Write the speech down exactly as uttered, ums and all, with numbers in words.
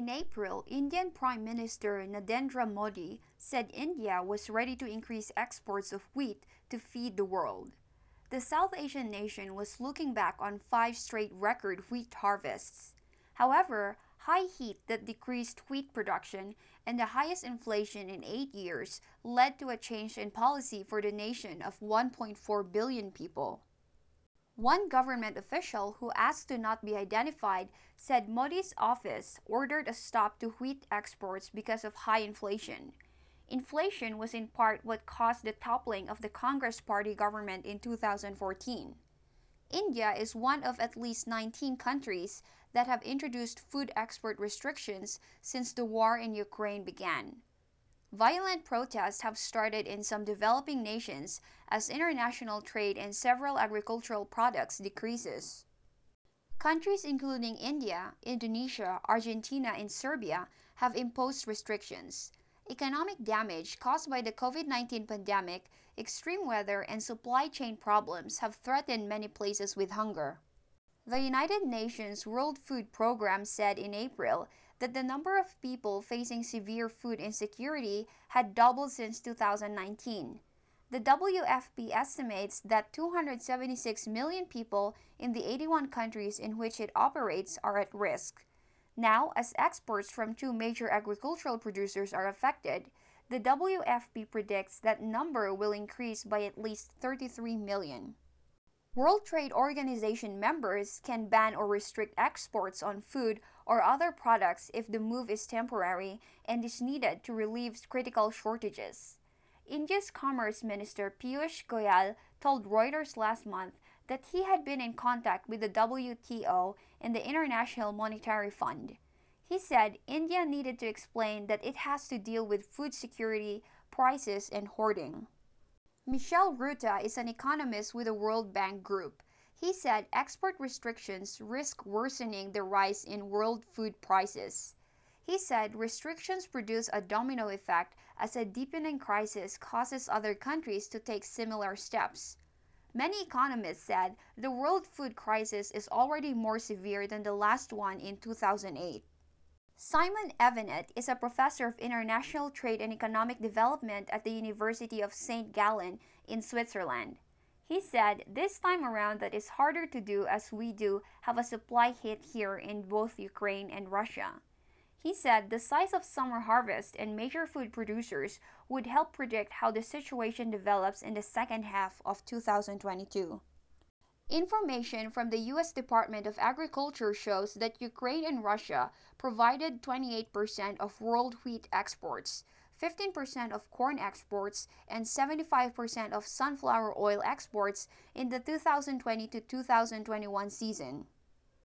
In April, Indian Prime Minister Narendra Modi said India was ready to increase exports of wheat to feed the world. The South Asian nation was looking back on five straight record wheat harvests. However, high heat that decreased wheat production and the highest inflation in eight years led to a change in policy for the nation of one point four billion people. One government official who asked to not be identified said Modi's office ordered a stop to wheat exports because of high inflation. Inflation was in part what caused the toppling of the Congress Party government in two thousand fourteen. India is one of at least nineteen countries that have introduced food export restrictions since the war in Ukraine began. Violent protests have started in some developing nations as international trade in several agricultural products decreases. Countries including India, Indonesia, Argentina, and Serbia have imposed restrictions. Economic damage caused by the COVID nineteen pandemic, extreme weather, and supply chain problems have threatened many places with hunger. The United Nations World Food Programme said in April that the number of people facing severe food insecurity had doubled since two thousand nineteen. The W F P estimates that two hundred seventy-six million people in the eighty-one countries in which it operates are at risk. Now, as exports from two major agricultural producers are affected, the W F P predicts that number will increase by at least thirty-three million. World Trade Organization members can ban or restrict exports on food or other products if the move is temporary and is needed to relieve critical shortages. India's Commerce Minister Piyush Goyal told Reuters last month that he had been in contact with the W T O and the International Monetary Fund. He said India needed to explain that it has to deal with food security, prices, and hoarding. Michel Ruta is an economist with the World Bank Group. He said export restrictions risk worsening the rise in world food prices. He said restrictions produce a domino effect as a deepening crisis causes other countries to take similar steps. Many economists said the world food crisis is already more severe than the last one in two thousand eight. Simon Evenet is a professor of international trade and economic development at the University of Saint Gallen in Switzerland. He said this time around that is harder to do as we do have a supply hit here in both Ukraine and Russia. He said the size of summer harvest and major food producers would help predict how the situation develops in the second half of two thousand twenty-two. Information from the U S Department of Agriculture shows that Ukraine and Russia provided twenty-eight percent of world wheat exports, fifteen percent of corn exports, and seventy-five percent of sunflower oil exports in the two thousand twenty to two thousand twenty-one season.